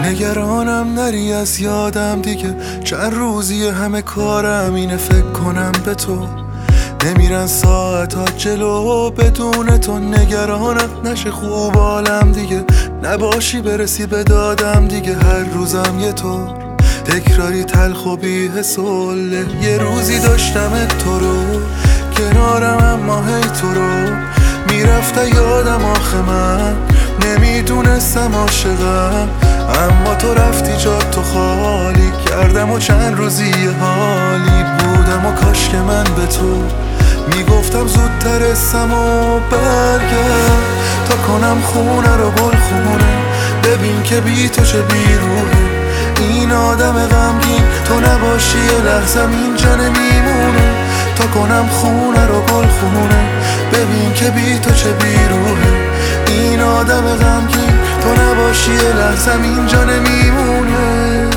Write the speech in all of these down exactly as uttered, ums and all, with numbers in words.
نگرانم نری از یادم دیگه، چند روزی همه کارم اینه فکر کنم به تو. نمیرن ساعتات جلو بدون تو، نگرانم نشه خوب حالم دیگه، نباشی برسی به دادم دیگه. هر روزم یه طور تکراری تلخ و بی حسله، یه روزی داشتم تو رو کنارم اما هی تو رو میرفته یادم. آخه من نمیدونستم عاشقم، اما تو رفتی جا تو خالی کردم و چند روزی حالی بودم و کاش که من به تو میگفتم زودتر اسم و برگرد تا کنم خونه رو گل خونه. ببین که بی تو چه بیروحه این آدم غمگین، تو نباشی یه لحظم اینجا نمیمونه. تا کنم خونه رو گل خونه، ببین که بی تو چه بیروحه این آدم غمگین، تو نباشی یه لحظم اینجا نمیمونه.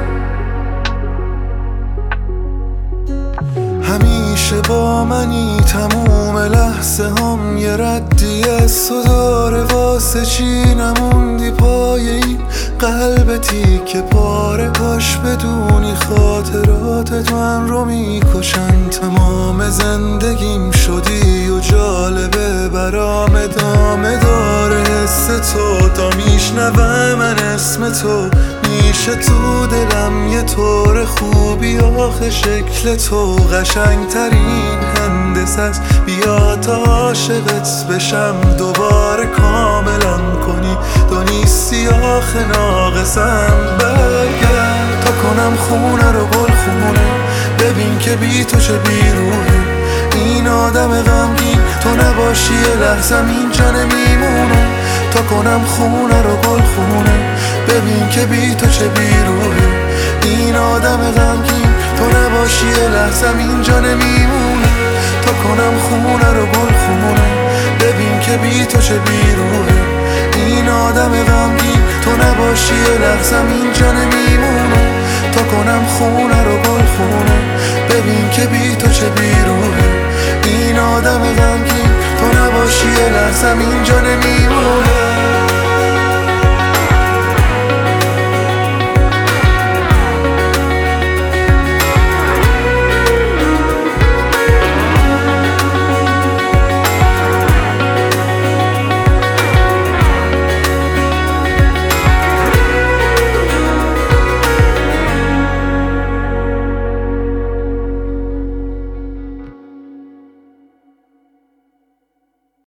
همیشه با منی تموم لحظه هم، یه ردی از تو داره واسه چی نموندی پای این قلبتی که پاره. کاش بدونی خاطرات من رو میکشن، تمام زندگیم شدی و جالبه برام ادامه داره حس تو. تا میشنوه من اسم تو میشه تو دلم یه طور خوبی، آخه شکل تو قشنگ ترین هندسه است. بیا تا عاشقت بشم دوباره کاملم کنی، تو نیستی آخه ناقصم. برگرد تا کنم خونه رو گل خونه، ببین که بی تو چه بیروحه این آدم غمگین، تو نباشی یه لحظم اینجا نمیمونه. تا کنم خونه رو گل خونه، ببین که بی تو چه بیروحه این آدم غمگین، تو نباشی یه لحظم اینجا نمیمونه. تا کنم خونه رو گل خونه، ببین که بی تو چه بیروحه این آدم غمگین، تو نباشی یه لحظم اینجا نمیمونه. تا کنم خونه رو گل خونه، ببین که بی تو چه بیروحه این آدم غمگین، تو نباشی یه لحظم اینجا نمیمونه.